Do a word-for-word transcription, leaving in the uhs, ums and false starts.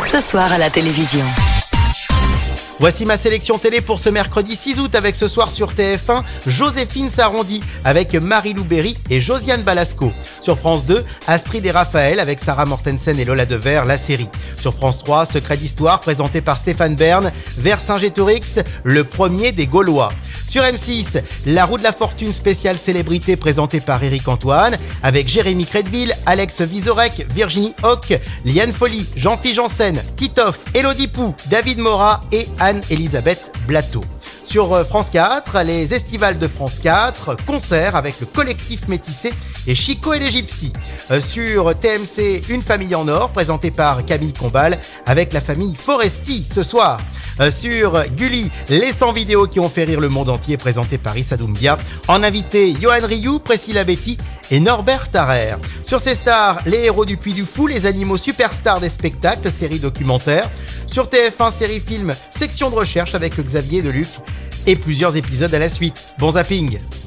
ce soir à la télévision. Voici ma sélection télé pour ce mercredi six août avec ce soir sur T F un, Joséphine Sarondy avec Marie-Lou Berry et Josiane Balasco. Sur France deux, Astrid et Raphaël avec Sarah Mortensen et Lola Devers, la série. Sur France trois, Secret d'Histoire présenté par Stéphane Bern, Vercingétorix, le premier des Gaulois. Sur M six, La roue de la fortune spéciale célébrité présentée par Éric Antoine avec Jérémy Crédville, Alex Vizorek, Virginie Hoc, Liane Folly, Jean-Philippe Janssen, Titoff, Élodie Pou, David Morat et Anne-Elisabeth Blateau. Sur France quatre, les Estivales de France quatre, concert avec le collectif Métissé et Chico et les Gypsies. Sur T M C, Une famille en or, présenté par Camille Combal avec la famille Foresti ce soir. Sur Gulli, les cent vidéos qui ont fait rire le monde entier, présenté par Issa Doumbia. En invité, Johan Rioux, Priscilla Betty et Norbert Tarrer. Sur ces stars, les héros du Puy du Fou, les animaux superstars des spectacles, série documentaire. Sur T F un, série film, section de recherche avec Xavier Deluc et plusieurs épisodes à la suite. Bon zapping!